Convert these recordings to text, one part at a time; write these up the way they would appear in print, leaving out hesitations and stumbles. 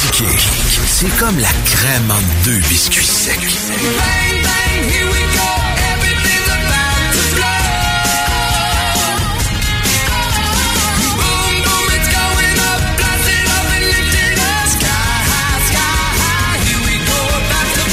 Dicky, c'est comme la crème entre deux biscuits secs. Bang, bang, here we go, everything's about to blow. Boom, boom, it's going up, blast it up and lift it up. Sky high, here we go, about to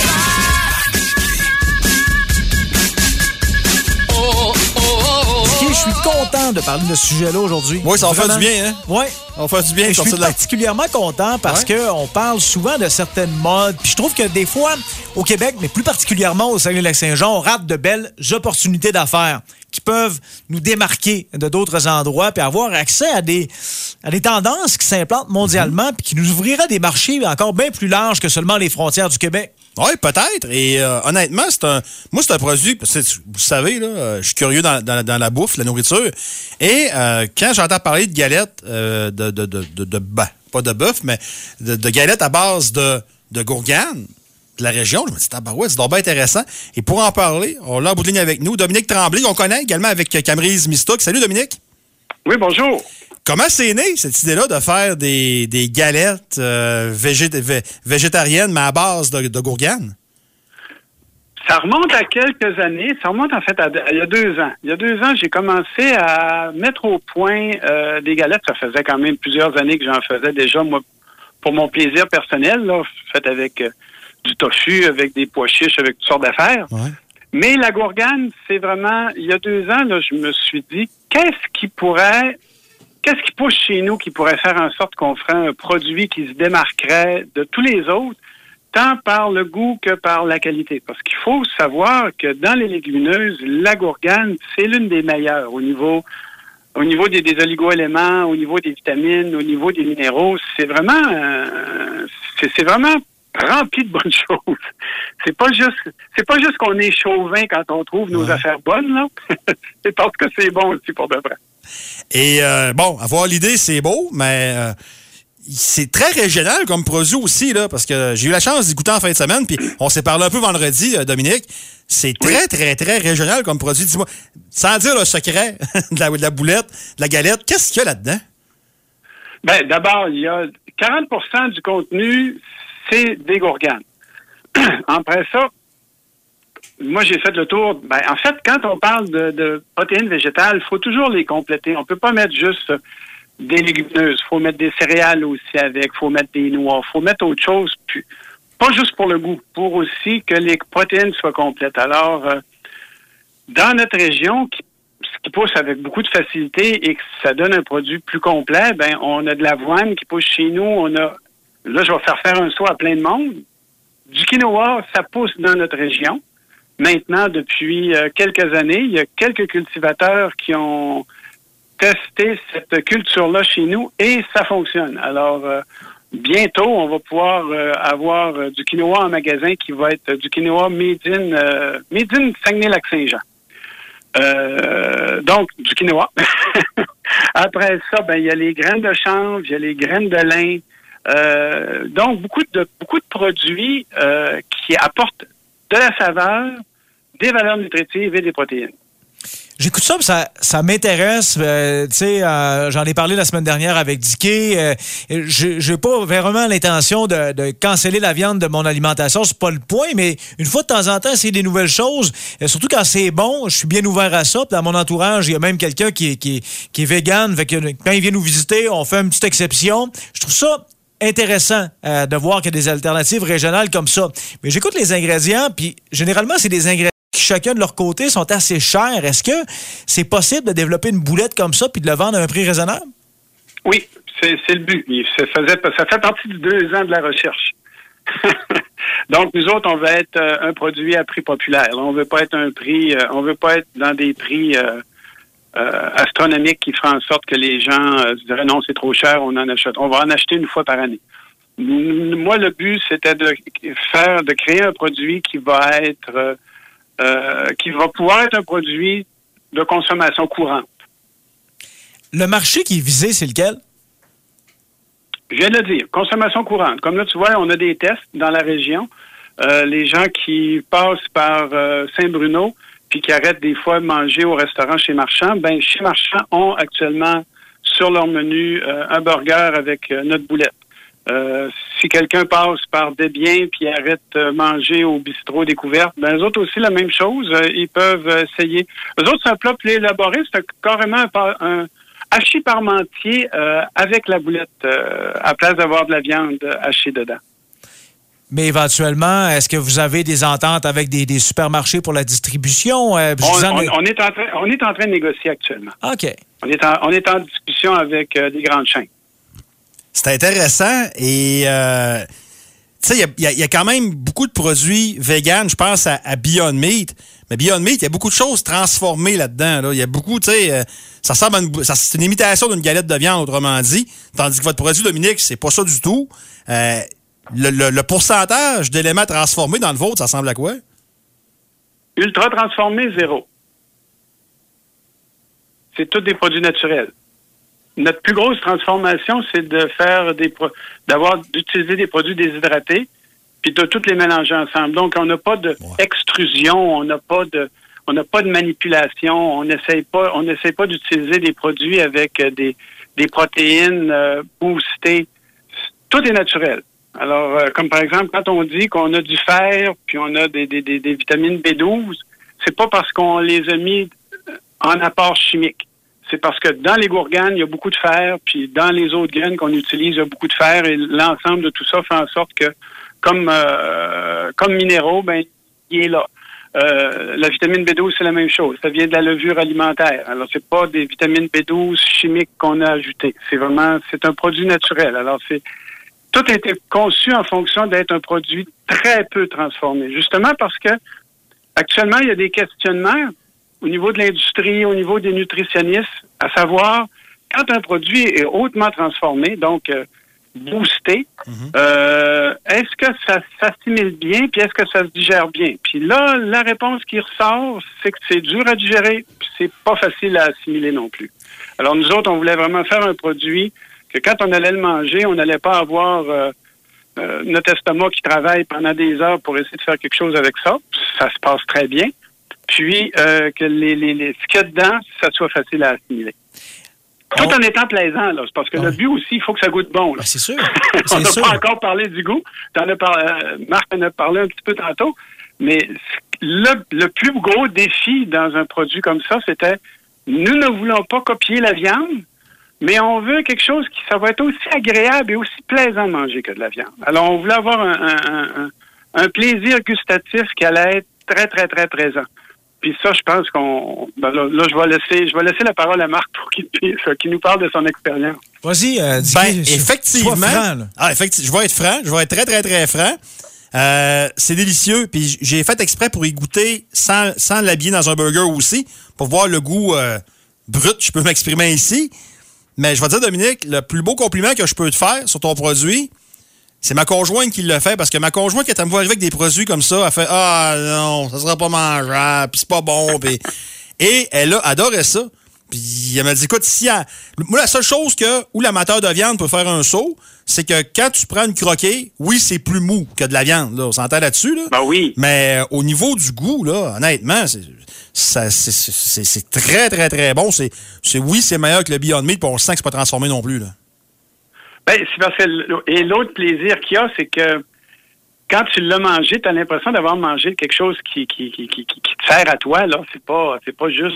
fly. Oh, oh, oh, oh. Je suis content de parler de ce sujet-là aujourd'hui. Oui, ça va faire du bien, hein? Oui. Ça va faire du bien. Je suis particulièrement content parce qu'on parle souvent de certaines modes. Puis je trouve que des fois, au Québec, mais plus particulièrement au Saguenay-Lac-Saint-Jean, on rate de belles opportunités d'affaires qui peuvent nous démarquer de d'autres endroits puis avoir accès à des tendances qui s'implantent mondialement puis qui nous ouvriraient des marchés encore bien plus larges que seulement les frontières du Québec. Oui, peut-être. Et honnêtement, c'est un produit, vous savez, là, je suis curieux dans la bouffe, la nourriture. Et quand j'entends parler de galettes, pas de bœuf, mais de galettes à base de gourgane de la région, je me dis, tabarouette, c'est donc bien intéressant. Et pour en parler, on l'a en bout de ligne avec nous, Dominique Tremblay, qu'on connaît également avec Camerise Mistook. Salut, Dominique. Oui, bonjour. Comment c'est né, cette idée-là, de faire des galettes végétariennes, mais à base de gourgane? Ça remonte à quelques années. Ça remonte en fait à il y a 2 ans. Il y a 2 ans, j'ai commencé à mettre au point des galettes. Ça faisait quand même plusieurs années que j'en faisais déjà, moi, pour mon plaisir personnel, là, fait avec du tofu, avec des pois chiches, avec toutes sortes d'affaires. Ouais. Mais la gourgane, c'est vraiment... Il y a 2 ans, là, je me suis dit, qu'est-ce qui pousse chez nous qui pourrait faire en sorte qu'on ferait un produit qui se démarquerait de tous les autres, tant par le goût que par la qualité? Parce qu'il faut savoir que dans les légumineuses, la gourgane, c'est l'une des meilleures au niveau des oligo-éléments, au niveau des vitamines, au niveau des minéraux. C'est vraiment rempli de bonnes choses. C'est pas juste qu'on est chauvin quand on trouve nos affaires bonnes, là. C'est parce que c'est bon aussi pour de vrai. Et avoir l'idée, c'est beau, mais c'est très régional comme produit aussi, là, parce que j'ai eu la chance d'y goûter en fin de semaine, puis on s'est parlé un peu vendredi, Dominique. C'est très, très, très régional comme produit. Dis-moi, sans dire le secret de la boulette, de la galette, qu'est-ce qu'il y a là-dedans? Ben, d'abord, il y a 40% du contenu, c'est des gourganes. Après ça, moi, j'ai fait le tour. Ben, en fait, quand on parle de protéines végétales, il faut toujours les compléter. On peut pas mettre juste des légumineuses. Il faut mettre des céréales aussi avec. Il faut mettre des noix. Il faut mettre autre chose. Puis, pas juste pour le goût, pour aussi que les protéines soient complètes. Alors, dans notre région, ce qui pousse avec beaucoup de facilité et que ça donne un produit plus complet, ben, on a de l'avoine qui pousse chez nous. Là, je vais faire un saut à plein de monde. Du quinoa, ça pousse dans notre région. Maintenant, depuis quelques années, il y a quelques cultivateurs qui ont testé cette culture-là chez nous et ça fonctionne. Alors, bientôt, on va pouvoir avoir du quinoa en magasin qui va être du quinoa made in Saguenay-Lac-Saint-Jean. Donc, du quinoa. Après ça, ben, il y a les graines de chanvre, il y a les graines de lin. Donc, beaucoup de produits qui apportent de la saveur, des valeurs nutritives et des protéines. J'écoute ça, ça m'intéresse. J'en ai parlé la semaine dernière avec Dicky. J'ai pas vraiment l'intention de canceller la viande de mon alimentation. C'est pas le point, mais une fois de temps en temps, essayer des nouvelles choses. Surtout quand c'est bon, je suis bien ouvert à ça. Puis dans mon entourage, il y a même quelqu'un qui est vegan. Fait que quand il vient nous visiter, on fait une petite exception. Je trouve ça intéressant de voir qu'il y a des alternatives régionales comme ça. Mais j'écoute les ingrédients, puis généralement, c'est des ingrédients qui, chacun de leur côté, sont assez chers. Est-ce que c'est possible de développer une boulette comme ça puis de le vendre à un prix raisonnable? Oui, c'est le but. Ça fait partie de 2 ans de la recherche. Donc, nous autres, on veut être un produit à prix populaire. Là, on veut pas être on veut pas être dans des prix astronomiques qui feraient en sorte que les gens se diraient non, c'est trop cher, on en achète. On va en acheter une fois par année. Moi, le but, c'était de créer un produit qui va pouvoir être un produit de consommation courante. Le marché qui est visé, c'est lequel? Je viens de le dire, consommation courante. Comme là, tu vois, on a des tests dans la région. Les gens qui passent par Saint-Bruno puis qui arrêtent des fois de manger au restaurant chez Marchand, ben chez Marchand ont actuellement sur leur menu un burger avec notre boulette. Si quelqu'un passe par Desbiens puis arrête de manger au bistrot Découverte, ben eux autres aussi la même chose. Ils peuvent essayer. Eux autres, c'est un plat plus élaboré. C'est carrément un hachis parmentier avec la boulette à place d'avoir de la viande hachée dedans. Mais éventuellement, est-ce que vous avez des ententes avec des supermarchés pour la distribution? On est en train de négocier actuellement. OK. On est en discussion avec des grandes chaînes. C'est intéressant et tu sais, il y a quand même beaucoup de produits véganes. Je pense à Beyond Meat. Mais Beyond Meat, il y a beaucoup de choses transformées là-dedans. Là. Il y a beaucoup, tu sais, ça ressemble à c'est une imitation d'une galette de viande, autrement dit. Tandis que votre produit, Dominique, c'est pas ça du tout. Le pourcentage d'éléments transformés dans le vôtre, ça ressemble à quoi? Ultra transformé, 0. C'est tous des produits naturels. Notre plus grosse transformation, c'est de faire d'utiliser des produits déshydratés, puis de toutes les mélanger ensemble. Donc, on n'a pas d'extrusion, on n'a pas de manipulation, on n'essaie pas d'utiliser des produits avec des protéines boostées. Tout est naturel. Alors, comme par exemple, quand on dit qu'on a du fer, puis on a des vitamines B12, c'est pas parce qu'on les a mis en apport chimique. C'est parce que dans les gourganes, il y a beaucoup de fer, puis dans les autres graines qu'on utilise, il y a beaucoup de fer, et l'ensemble de tout ça fait en sorte que, comme minéraux, ben, il est là. La vitamine B12, c'est la même chose. Ça vient de la levure alimentaire. Alors, c'est pas des vitamines B12 chimiques qu'on a ajoutées. C'est un produit naturel. Alors, tout a été conçu en fonction d'être un produit très peu transformé. Justement parce que, actuellement, il y a des questionnements au niveau de l'industrie, au niveau des nutritionnistes, à savoir, quand un produit est hautement transformé, donc boosté, est-ce que ça s'assimile bien, puis est-ce que ça se digère bien? Puis là, la réponse qui ressort, c'est que c'est dur à digérer, puis c'est pas facile à assimiler non plus. Alors nous autres, on voulait vraiment faire un produit que quand on allait le manger, on n'allait pas avoir notre estomac qui travaille pendant des heures pour essayer de faire quelque chose avec ça. Ça se passe très bien. Puis que ce qu'il y a dedans, ça soit facile à assimiler. Tout en étant plaisant, là. C'est parce que le but aussi, il faut que ça goûte bon. Là. Ben, c'est sûr. On n'a pas encore parlé du goût. Marc en a parlé un petit peu tantôt. Mais le plus gros défi dans un produit comme ça, c'était nous ne voulons pas copier la viande, mais on veut quelque chose ça va être aussi agréable et aussi plaisant de manger que de la viande. Alors, on voulait avoir un plaisir gustatif qui allait être très, très, très présent. Puis ça, je pense là, je vais laisser la parole à Marc pour qu'il nous parle de son expérience. Vas-y, effectivement. Je vais être franc. Je vais être très, très, très franc. C'est délicieux. Puis j'ai fait exprès pour y goûter sans l'habiller dans un burger aussi, pour voir le goût brut. Je peux m'exprimer ici. Mais je vais te dire, Dominique, le plus beau compliment que je peux te faire sur ton produit, c'est ma conjointe qui le fait, parce que ma conjointe, quand elle me voit arriver avec des produits comme ça, elle fait « Ah non, ça sera pas mangeable, puis c'est pas bon. » Et elle a adoré ça. Puis elle m'a dit « Écoute, moi, la seule chose où l'amateur de viande peut faire un saut, c'est que quand tu prends une croquée, oui, c'est plus mou que de la viande. Là. On s'entend là-dessus. Là. Ben oui. Mais au niveau du goût, là, honnêtement, c'est très, très, très bon. Oui, c'est meilleur que le Beyond Meat, puis on sent que c'est pas transformé non plus. Là. Ben, c'est parce que l'autre plaisir qu'il y a, c'est que quand tu l'as mangé, tu as l'impression d'avoir mangé quelque chose qui te sert à toi, là. C'est pas juste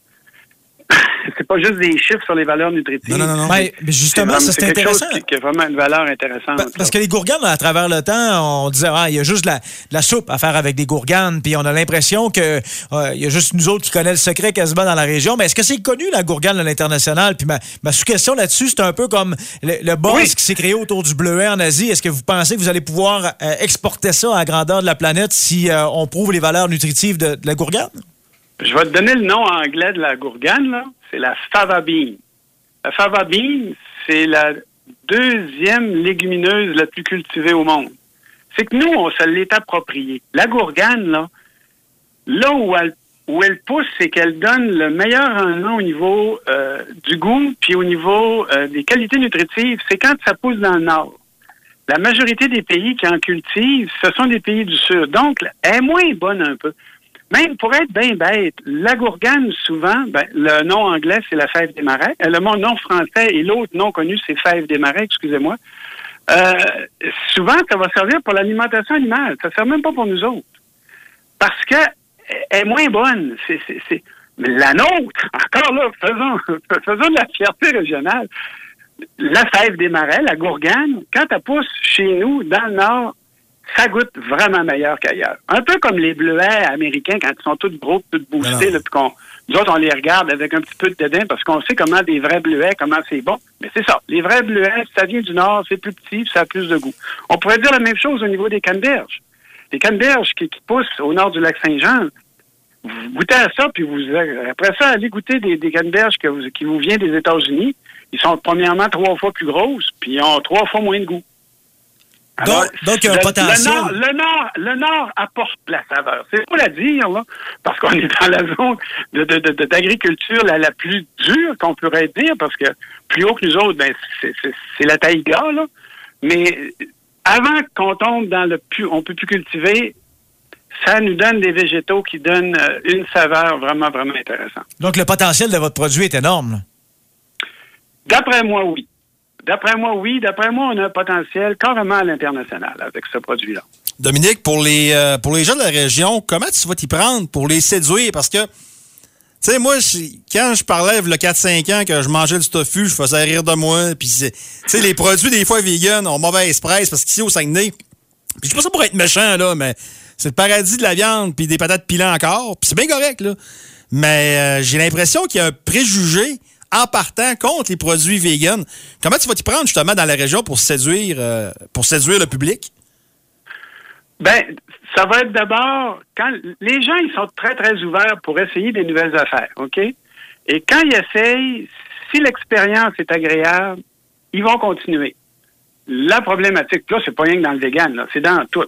c'est pas juste des chiffres sur les valeurs nutritives. Non. Mais justement, ça, c'est intéressant. Quelque chose qui a vraiment une valeur intéressante. Parce que les gourganes, à travers le temps, on disait, il y a juste de la soupe à faire avec des gourganes, puis on a l'impression que il y a juste nous autres qui connaissent le secret quasiment dans la région. Mais est-ce que c'est connu, la gourgane, à l'international? Puis ma sous-question là-dessus, c'est un peu comme le buzz qui s'est créé autour du bleuet en Asie. Est-ce que vous pensez que vous allez pouvoir exporter ça à la grandeur de la planète si on prouve les valeurs nutritives de la gourgane? Je vais te donner le nom anglais de la gourgane, là. C'est la fava bean. La fava bean, c'est la deuxième légumineuse la plus cultivée au monde. C'est que nous, on se l'est approprié. La gourgane, là où elle pousse, c'est qu'elle donne le meilleur rendement au niveau du goût, puis au niveau des qualités nutritives, c'est quand ça pousse dans le nord. La majorité des pays qui en cultivent, ce sont des pays du sud. Donc, elle est moins bonne un peu. Même pour être bien bête, la gourgane, souvent, le nom anglais, c'est la fève des marais. Le nom français et l'autre nom connu, c'est fève des marais, excusez-moi. souvent, ça va servir pour l'alimentation animale. Ça ne sert même pas pour nous autres. Parce que elle est moins bonne. Mais la nôtre, encore là, faisons de la fierté régionale. La sève des marais, la gourgane, quand elle pousse chez nous, dans le Nord, ça goûte vraiment meilleur qu'ailleurs. Un peu comme les bleuets américains, quand ils sont tous gros, tous boostés, là, puis nous autres, on les regarde avec un petit peu de dédain parce qu'on sait comment des vrais bleuets, comment c'est bon. Mais c'est ça. Les vrais bleuets, ça vient du Nord, c'est plus petit, ça a plus de goût. On pourrait dire la même chose au niveau des canneberges. Les canneberges qui poussent au nord du lac Saint-Jean, vous goûtez à ça, puis après ça, allez goûter des canneberges qui vous viennent des États-Unis. Ils sont premièrement 3 fois plus grosses, puis ils ont 3 fois moins de goût. Alors, donc il y a un potentiel. Le Nord apporte la saveur. C'est pas la dire, là, parce qu'on est dans la zone d'agriculture la plus dure qu'on pourrait dire, parce que plus haut que nous autres, ben, c'est la taïga, là. Mais avant qu'on tombe dans on peut plus cultiver, ça nous donne des végétaux qui donnent une saveur vraiment, vraiment intéressante. Donc le potentiel de votre produit est énorme, là. D'après moi, oui. D'après moi, on a un potentiel carrément à l'international avec ce produit-là. Dominique, pour les gens de la région, comment tu vas t'y prendre pour les séduire? Parce que, tu sais, moi, quand je parlais il y a 4-5 ans que je mangeais du tofu, je faisais rire de moi. Puis, tu sais, les produits, des fois, vegan, ont mauvaise presse parce qu'ici, au Saguenay, puis je suis pas ça pour être méchant, là, mais c'est le paradis de la viande puis des patates pilées encore. Puis c'est bien correct, là. Mais j'ai l'impression qu'il y a un préjugé en partant contre les produits vegan. Comment tu vas t'y prendre, justement, dans la région pour séduire le public? Ben, ça va être d'abord, quand les gens, ils sont très, très ouverts pour essayer des nouvelles affaires, OK? Et quand ils essayent, si l'expérience est agréable, ils vont continuer. La problématique, là, c'est pas rien que dans le vegan, là, c'est dans tout.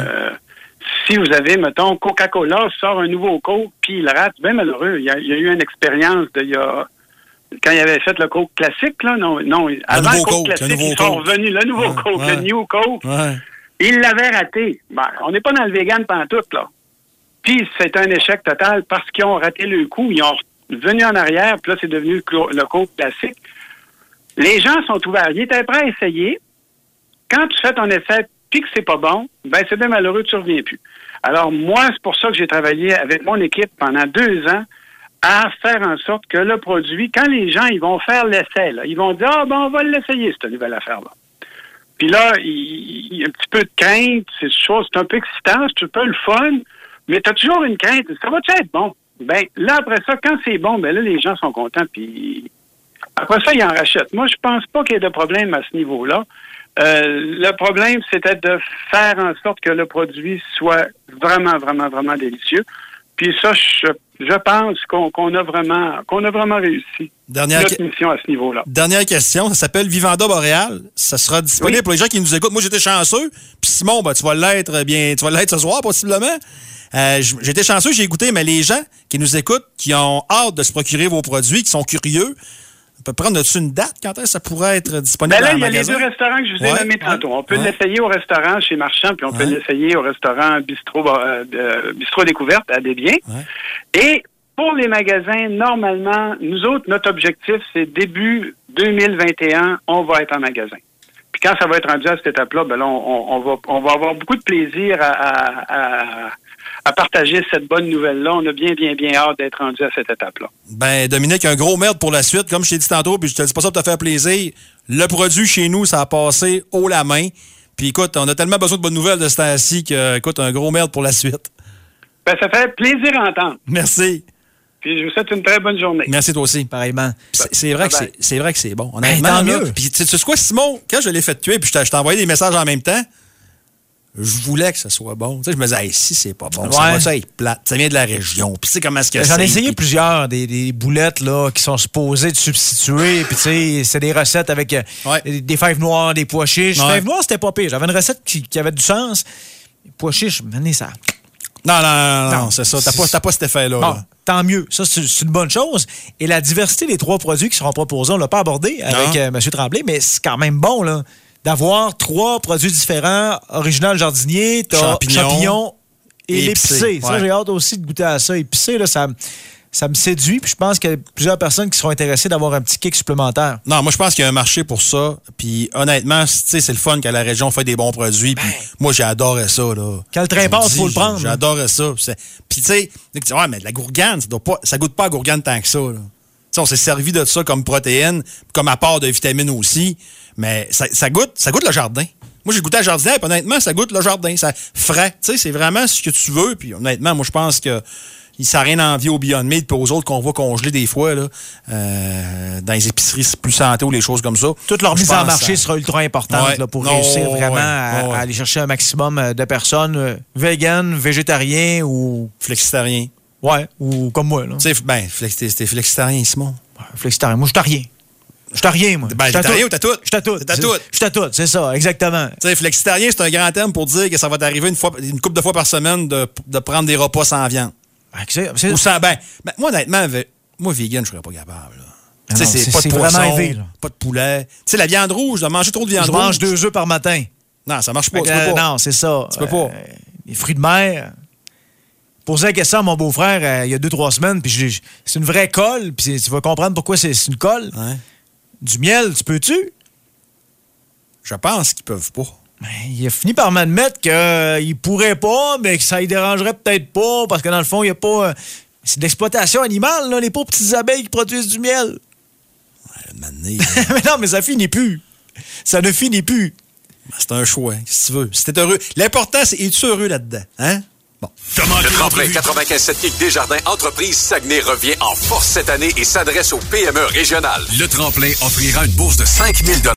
Si vous avez, mettons, Coca-Cola sort un nouveau Coke, puis il rate, bien malheureux. Il y a eu une expérience quand il avait fait le Coke classique, là, non, avant le Coke classique, ils sont revenus, le nouveau Coke, le New Coke, ils l'avaient raté. Ben, on n'est pas dans le vegan pantoute, là. Puis c'est un échec total parce qu'ils ont raté le coup, ils ont revenu en arrière, puis là, c'est devenu le Coke classique. Les gens sont ouverts. Ils étaient prêts à essayer. Quand tu fais ton essai, puis que c'est pas bon, ben c'est bien malheureux, tu reviens plus. Alors, moi, c'est pour ça que j'ai travaillé avec mon équipe pendant 2 ans à faire en sorte que le produit, quand les gens ils vont faire l'essai, là, ils vont dire « Ah, ben on va l'essayer, cette nouvelle affaire-là. » Puis là, il y a un petit peu de crainte, c'est un peu excitant, c'est un peu le fun, mais tu as toujours une crainte. Ça va-tu être bon? Ben là, après ça, quand c'est bon, ben là, les gens sont contents, puis après ça, ils en rachètent. Moi, je pense pas qu'il y ait de problème à ce niveau-là. Le problème, c'était de faire en sorte que le produit soit vraiment, vraiment, vraiment délicieux. Puis ça, je pense qu'on a vraiment réussi notre mission à ce niveau-là. Dernière question, ça s'appelle Vivanda Boréal. Ça sera disponible pour les gens qui nous écoutent. Moi, j'étais chanceux. Puis Simon, ben, tu vas l'être ce soir, possiblement. J'étais chanceux, j'ai goûté, mais les gens qui nous écoutent, qui ont hâte de se procurer vos produits, qui sont curieux, on peut prendre une date quand est-ce que ça pourrait être disponible dans le magasin? Il y a les 2 restaurants que je vous ai nommés tantôt. On peut l'essayer au restaurant chez Marchand, puis on peut l'essayer au restaurant Bistrot Découverte à Desbiens. Et pour les magasins, normalement, nous autres, notre objectif, c'est début 2021, on va être en magasin. Puis quand ça va être rendu à cette étape-là, ben là, on va avoir beaucoup de plaisir à partager cette bonne nouvelle-là. On a bien hâte d'être rendu à cette étape-là. Ben, Dominique, un gros merde pour la suite. Comme je t'ai dit tantôt, puis je te dis pas ça pour te faire plaisir, le produit chez nous, ça a passé haut la main. Puis écoute, on a tellement besoin de bonnes nouvelles de ce temps-ci que, écoute, un gros merde pour la suite. Ben, ça fait plaisir à entendre. Merci. Puis je vous souhaite une très bonne journée. Merci toi aussi. Pareillement. C'est vrai que c'est bon. Honnêtement, tant mieux. Puis tu sais quoi, Simon, quand je l'ai fait tuer, puis je t'ai envoyé des messages en même temps, je voulais que ça soit bon. Tu sais, je me disais, si c'est pas bon, ça va être plate. Ça vient de la région. Puis tu sais comment est-ce que c'est. J'en ai essayé plusieurs, des boulettes là qui sont supposées de substituer. Puis tu sais, c'est des recettes avec des fèves noires, des pois chiches. Les fèves noires, c'était pas pire. J'avais une recette qui avait du sens. Les pois chiches, ça... Non, c'est ça. T'as pas cet effet-là. Bon, tant mieux. Ça, c'est une bonne chose. Et la diversité des 3 produits qui seront proposés, on l'a pas abordé avec M. Tremblay, mais c'est quand même bon, là, d'avoir 3 produits différents. Original jardinier, t'as champignons et l'épicé. Ça, j'ai hâte aussi de goûter à ça. Épicé, là, ça ça me séduit. Puis je pense qu'il y a plusieurs personnes qui seront intéressées d'avoir un petit kick supplémentaire. Non, moi, je pense qu'il y a un marché pour ça. Puis honnêtement, tu sais, c'est le fun que la région fait des bons produits. Puis moi, j'ai adoré ça, là. Quand le train passe, il faut le prendre. J'ai adoré ça. Puis tu sais, ouais, mais la gourgane, ça goûte pas à gourgane tant que ça, là. T'sais, on s'est servi de ça comme protéine, comme apport de vitamines aussi. Mais ça goûte le jardin. Moi, j'ai goûté à jardin, puis honnêtement, ça goûte le jardin. Ça frais. Tu sais, c'est vraiment ce que tu veux. Puis honnêtement, moi, je pense que ça n'a rien à envier au Beyond Meat et aux autres qu'on voit congeler des fois là, dans les épiceries plus santé ou les choses comme ça. Toute leur mise en marché sera ultra importante là, pour réussir vraiment à aller chercher un maximum de personnes vegan, végétariens ou... Flexitariens. Ouais, ou comme moi. Tu sais, t'es flexitarien, Simon. Flexitarien. Moi, je suis rien. Je suis rien, moi. Ben, t'es rien ou t'as tout? Je t'ai tout. Je t'ai tout, c'est ça, exactement. Tu sais, flexitarien, c'est un grand terme pour dire que ça va t'arriver une couple de fois par semaine de prendre des repas sans viande. Ou sans, moi, honnêtement, moi, vegan, je serais pas capable. Tu sais, c'est pas de poisson, pas de poulet. Tu sais, la viande rouge, de manger trop de viande rouge. Je mange 2 œufs par matin. Non, ça marche pas. Tu peux pas. Non, c'est ça. Tu peux pas. Les fruits de mer. Posais la question à mon beau-frère il y a 2-3 semaines, puis c'est une vraie colle, puis tu vas comprendre pourquoi c'est une colle. Ouais. Du miel, tu peux-tu? Je pense qu'ils peuvent pas. Ben, il a fini par m'admettre qu'il pourrait pas, mais que ça ne dérangerait peut-être pas, parce que dans le fond, il n'y a pas... c'est de l'exploitation animale, là, les pauvres petites abeilles qui produisent du miel. Ouais, mais non, mais ça finit plus. Ça ne finit plus. Ben, c'est un choix, si tu veux. Si t'es heureux. L'important, c'est es-tu heureux là-dedans? Hein? Bon. Le tremplin 95.7 Kick Desjardins Entreprises Saguenay revient en force cette année et s'adresse aux PME régionales. Le tremplin offrira une bourse de 5 000 $.